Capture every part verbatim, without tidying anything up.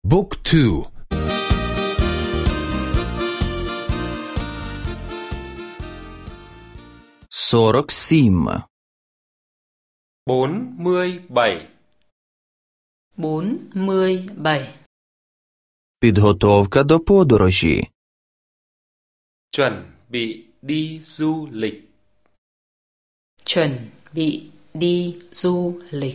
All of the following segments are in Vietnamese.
Book two. сорок сім. bốn mươi bảy. bốn mươi bảy. Підготовка до подорожі. Chuẩn bị đi du lịch. Chuẩn bị đi du lịch.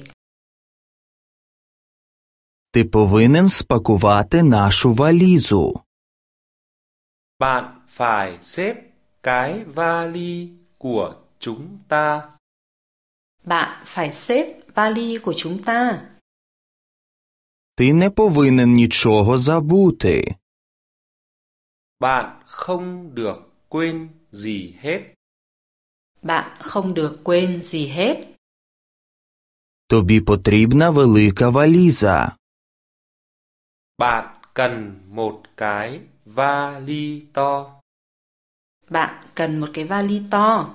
Ти повинен спакувати нашу валізу. Bạn phải xếp cái vali của chúng ta. Bạn phải xếp vali của chúng ta. Ти не повинен нічого забути. Bạn không được quên gì hết. Bạn không được quên gì hết. Тобі потрібна велика валіза. Bạn cần một cái vali to. Bạn cần một cái vali to.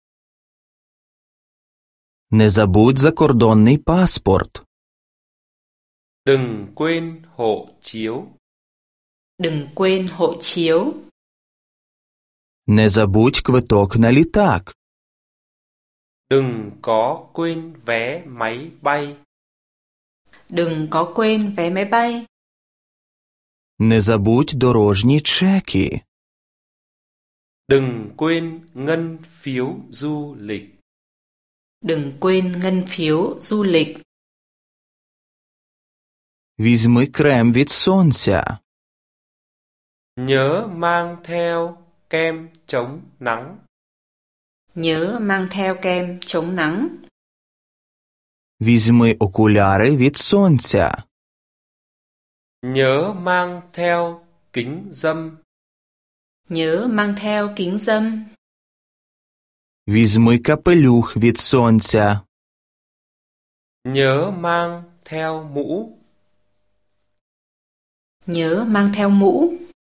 Не забудь закордонний паспорт. Đừng quên hộ chiếu. Đừng quên hộ chiếu. Не забудь квиток на літак. Đừng có quên vé máy bay. Đừng có quên vé máy bay. Не забудь дорожні чеки. Đừng quên ngân phiếu du lịch. Đừng quên ngân phiếu du lịch. Візьми крем від сонця. Nhớ mang theo kem chống nắng. Nhớ mang theo kem chống nắng. Візьми окуляри від сонця. Nhớ mang theo kính râm. Nhớ mang theo kính râm. Візьми капелюх від сонця. Nhớ mang theo mũ. Nhớ mang theo mũ.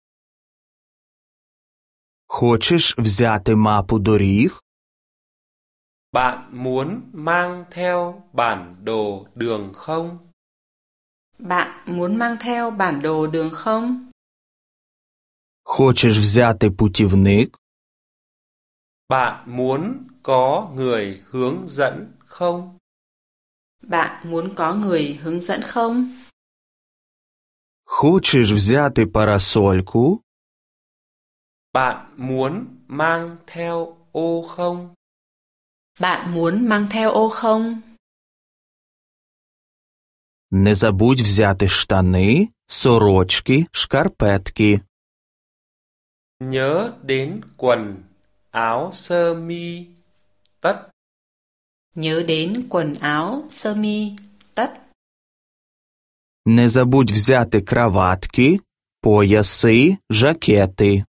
Хочеш взяти мапу доріг? Bạn muốn mang theo bản đồ đường không? Bạn muốn mang theo bản đồ đường không? Хочеш взяти путівник? Bạn muốn có người hướng dẫn không? Bạn muốn có người hướng dẫn không? Хочеш взяти парасольку? Bạn muốn mang theo ô không? Bạn muốn mang theo ô không? Не забудь взяти штани, сорочки, шкарпетки. Nhớ đến quần, áo sơ mi, tất. Nhớ đến quần áo, sơ mi, tất. Не забудь взяти краватки, пояси, жакети.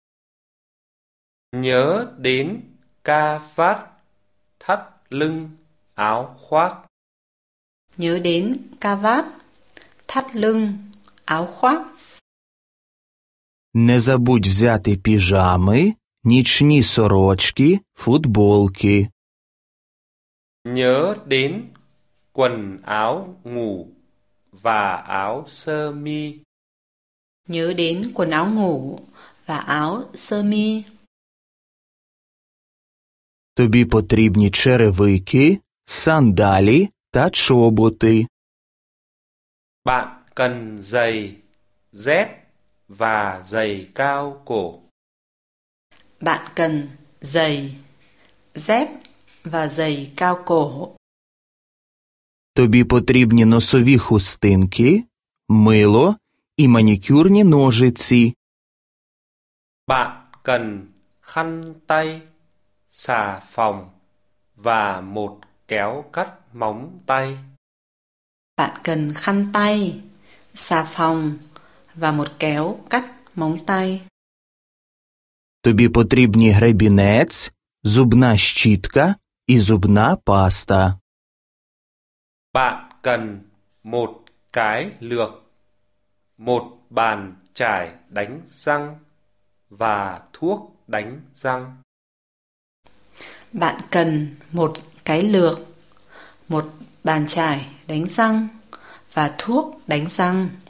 Nhớ đến ca vát, thắt lưng, áo khoác. Nhớ đến cà vạt, thắt lưng, áo khoác. Не забудь взяти піжами, нічні сорочки, футболки. Nhớ đến quần áo ngủ và áo sơ mi. Nhớ đến quần áo ngủ và áo sơ mi. Тобі потрібні черевики, сандалі та чоботи. Bạn cần giày, dép và giày cao cổ. Bạn cần giày, dép và giày cao cổ. Тобі потрібні носові хустинки, мило і манікюрні ножиці. Bạn cần khăn tay, xà phòng và một kéo cắt móng tay. Bạn cần khăn tay, xà phòng và một kéo cắt móng tay. Тобі потрібні гребінець, зубна щітка і зубна паста. Bạn cần một cái lược, một bàn chải đánh răng và thuốc đánh răng. Bạn cần một cái lược, một bàn chải đánh răng và thuốc đánh răng.